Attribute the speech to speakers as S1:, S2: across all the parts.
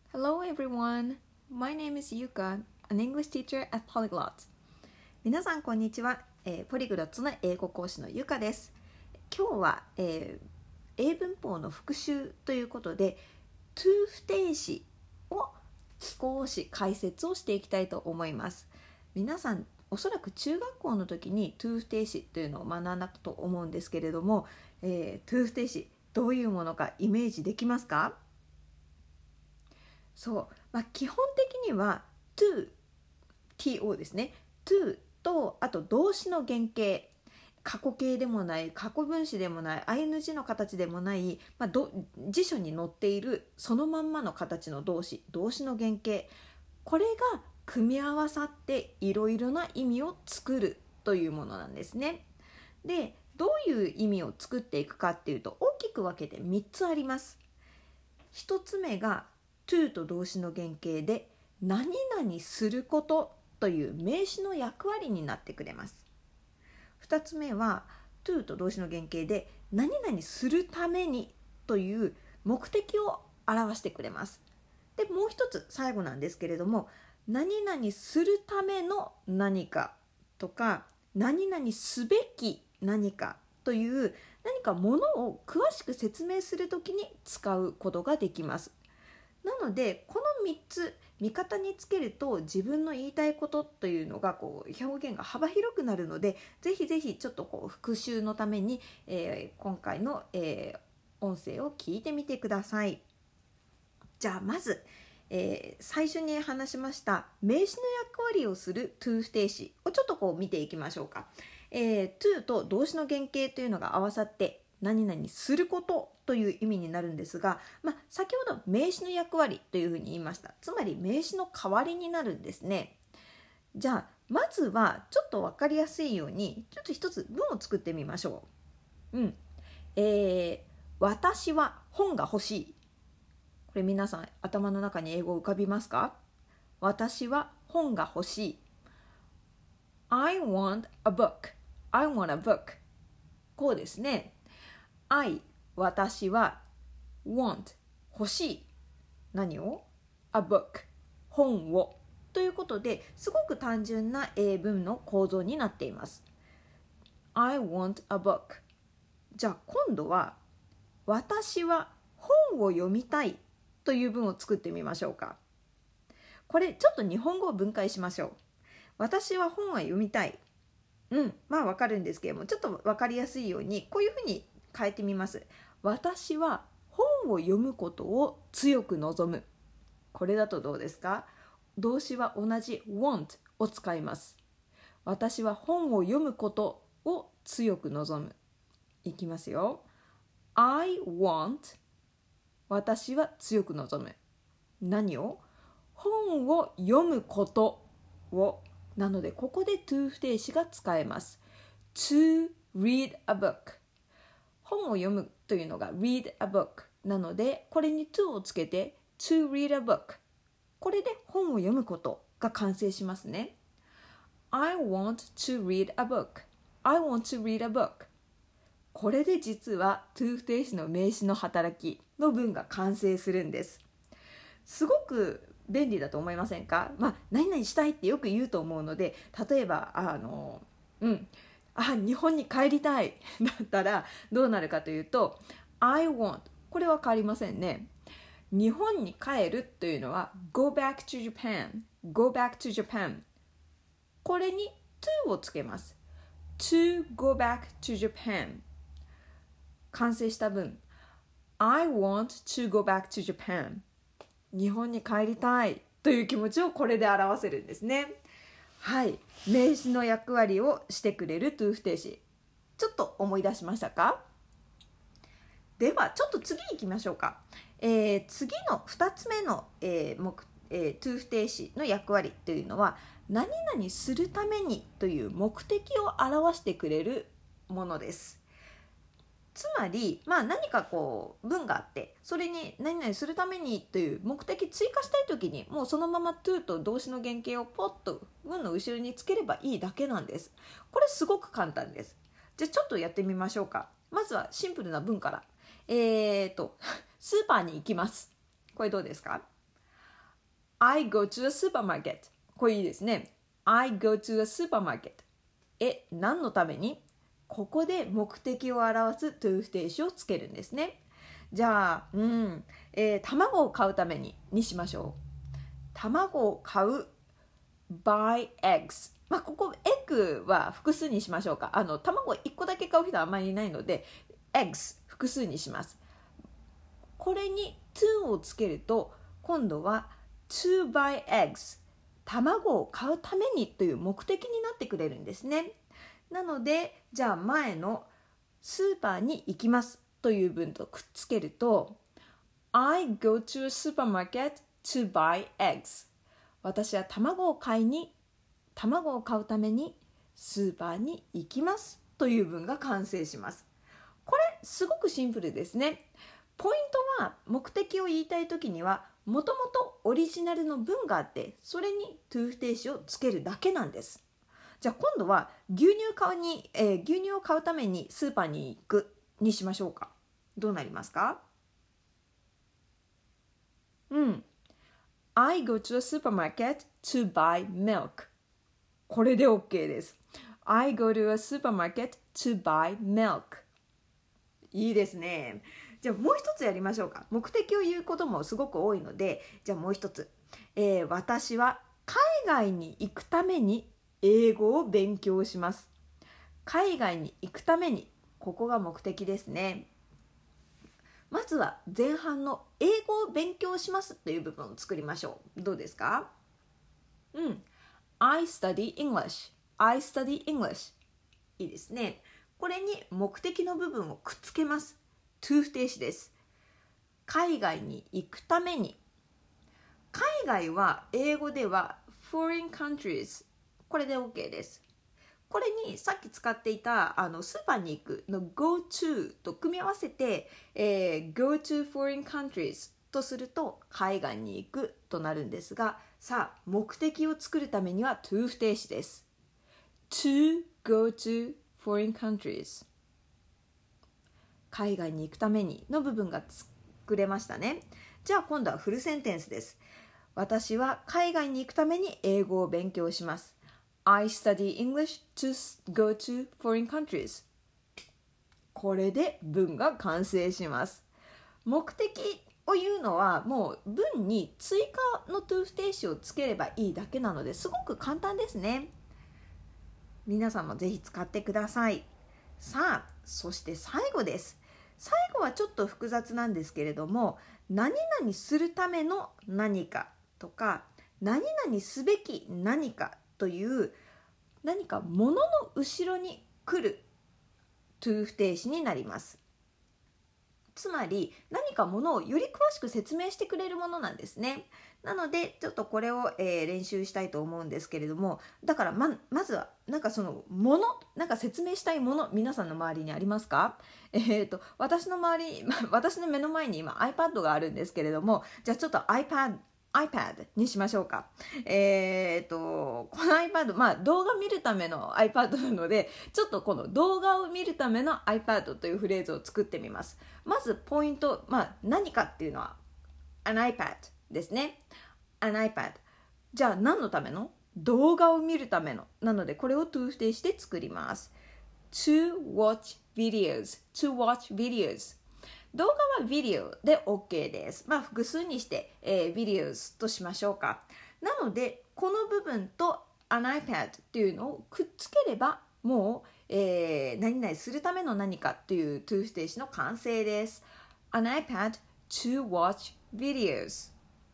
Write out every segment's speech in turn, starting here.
S1: Hello everyone. My name is Yuka, an English teacher at Polyglot. 皆さんこんにちは。ポリグロッツの英語講師のゆかです。今日は、英文法の復習ということで to 不定詞を少し解説をしていきたいと思います。皆さんおそらく中学校の時に to 不定詞というのを学んだと思うんですけれども、to 不定詞どういうものかイメージできますか？そう、基本的には to ですね。 to とあと動詞の原型、過去形でもない過去分詞でもない ing の形でもない、辞書に載っているそのまんまの形の動詞の原型、これが組み合わさっていろいろな意味を作るというものなんですね。で、どういう意味を作っていくかっていうと大きく分けて3つあります。1つ目がto と動詞の原型で何々することという名詞の役割になってくれます。2つ目は to と動詞の原型で何々するためにという目的を表してくれます。で、もう一つ最後なんですけれども、何々するための何かとか何々すべき何かという何かものを詳しく説明するときに使うことができます。なのでこの3つ味方につけると自分の言いたいことというのが表現が幅広くなるので、ぜひぜひちょっと復習のために、今回の、音声を聞いてみてください。じゃあまず、最初に話しました名詞の役割をする to 不定詞をちょっと見ていきましょうか。to と動詞の原型というのが合わさって何々することという意味になるんですが、先ほど名詞の役割というふうに言いました。つまり名詞の代わりになるんですね。じゃあまずはちょっと分かりやすいようにちょっと一つ文を作ってみましょう。私は本が欲しい。これ皆さん頭の中に英語浮かびますか？私は本が欲しい。I want a book. I want a book. こうですね。I 私は want 欲しい。何を？ a book 本をということですごく単純な英文の構造になっています。 I want a book。 じゃあ今度は私は本を読みたいという文を作ってみましょうか。これちょっと日本語を分解しましょう。私は本は読みたい。わかるんですけれども、ちょっと分かりやすいようにこういうふうに変えてみます。私は本を読むことを強く望む。これだとどうですか？動詞は同じ want を使います。私は本を読むことを強く望む。いきますよ。 I want 私は強く望む。何を？本を読むことを。なのでここで to 不定詞が使えます。 to read a book。 本を読むというのが read a book なのでこれに to をつけて to read a book。 これで本を読むことが完成しますね。 I want to read a book。 I want to read a book。 これで実は to 不定詞の名詞の働きの文が完成するんです。すごく便利だと思いませんか？何々したいってよく言うと思うので、例えば日本に帰りたいだったらどうなるかというと I want これは変わりませんね。日本に帰るというのは go back to Japan。 go back to Japan。 これに to をつけます。 to go back to Japan。 完成した文 I want to go back to Japan。日本に帰りたいという気持ちをこれで表せるんですね。はい、名詞の役割をしてくれる to 不定詞、ちょっと思い出しましたか？ではちょっと次行きましょうか。次の2つ目の、to 不定詞の役割というのは何々するためにという目的を表してくれるものです。つまり、何か文があってそれに何々するためにという目的追加したいときにもうそのまま to と動詞の原型をポッと文の後ろにつければいいだけなんです。これすごく簡単です。じゃあちょっとやってみましょうか。まずはシンプルな文からスーパーに行きます。これどうですか？ I go to a supermarket。これいいですね。I go to a supermarket。何のために？ここで目的を表す to 不定詞をつけるんですね。じゃあ、卵を買うためにしましょう。卵を買う buy eggs。ここエッグは複数にしましょうか。卵1個だけ買う人はあんまりいないので eggs 複数にします。これに to をつけると今度は to buy eggs、 卵を買うためにという目的になってくれるんですね。なのでじゃあ前のスーパーに行きますという文とくっつけると I go to a supermarket to buy eggs。 私は卵を買うためにスーパーに行きますという文が完成します。これすごくシンプルですね。ポイントは目的を言いたいときにはもともとオリジナルの文があってそれに to 不定詞をつけるだけなんです。じゃあ今度は牛乳を買うためにスーパーに行くにしましょうか。どうなりますか？I go to a supermarket to buy milk。 これで OK です。 I go to a supermarket to buy milk。 いいですね。じゃあもう一つやりましょうか。目的を言うこともすごく多いので、じゃあもう一つ、私は海外に行くために英語を勉強します。海外に行くために、ここが目的ですね。まずは前半の英語を勉強しますという部分を作りましょう。どうですか？I study English。 I study English。 いいですね。これに目的の部分をくっつけます。to 不定詞です。海外に行くために。海外は英語では foreign countries。 これで OK です。これにさっき使っていたスーパーに行くの go to と組み合わせて、go to foreign countries とすると海外に行くとなるんですが、さあ目的を作るためには to 不定詞です。 to go to foreign countries。 海外に行くためにの部分が作れましたね。じゃあ今度はフルセンテンスです。私は海外に行くために英語を勉強します。I study English to go to foreign countries。 これで文が完成します。目的を言うのはもう文に追加の to 不定詞をつければいいだけなのですごく簡単ですね。皆さんもぜひ使ってください。さあそして最後です。最後はちょっと複雑なんですけれども、何々するための何かとか何々すべき何かという何か物の後ろに来る to 不定詞になります。つまり何か物をより詳しく説明してくれるものなんですね。なのでちょっとこれを、練習したいと思うんですけれども、だから まずはなんかそのもの、なんか説明したいもの、皆さんの周りにありますか？私の周り、私の目の前に今 iPad があるんですけれども、じゃあちょっと iPad にしましょうか。この iPad、動画見るための iPad なので、ちょっとこの動画を見るための iPad というフレーズを作ってみます。まずポイント、何かっていうのは an iPad ですね。an iPad。じゃあ何のための？動画を見るための。なのでこれを to 不定詞で作ります。to watch videos。to watch videos。動画はビデオで OK です。複数にして、ビデオとしましょうか。なのでこの部分と an iPad っていうのをくっつければもう、何々するための何かっていう to 不定詞の完成です。an iPad to watch videos。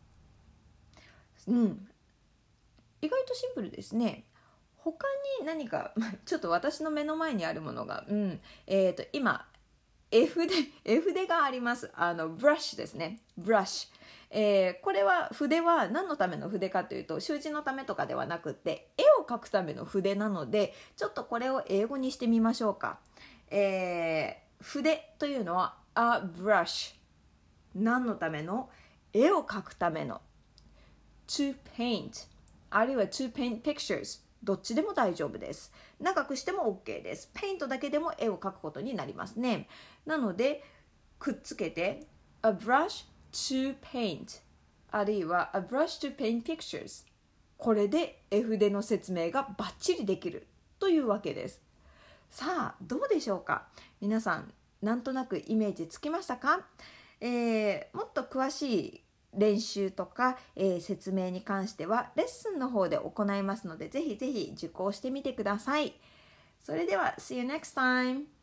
S1: 意外とシンプルですね。他に何かちょっと私の目の前にあるものが、今絵筆があります。ブラシですね。ブラシ。これは筆は何のための筆かというと習字のためとかではなくって絵を描くための筆なので、ちょっとこれを英語にしてみましょうか。筆というのは a brush。 何のための？絵を描くための to paint、 あるいは to paint pictures。どっちでも大丈夫です。長くしても OK です。ペイントだけでも絵を描くことになりますね。なのでくっつけて a brush to paint。 あるいは a brush to paint pictures。これで絵筆の説明がバッチリできるというわけです。さあどうでしょうか。皆さんなんとなくイメージつきましたか。もっと詳しい練習とか、説明に関してはレッスンの方で行いますので、ぜひぜひ受講してみてください。それでは See you next time!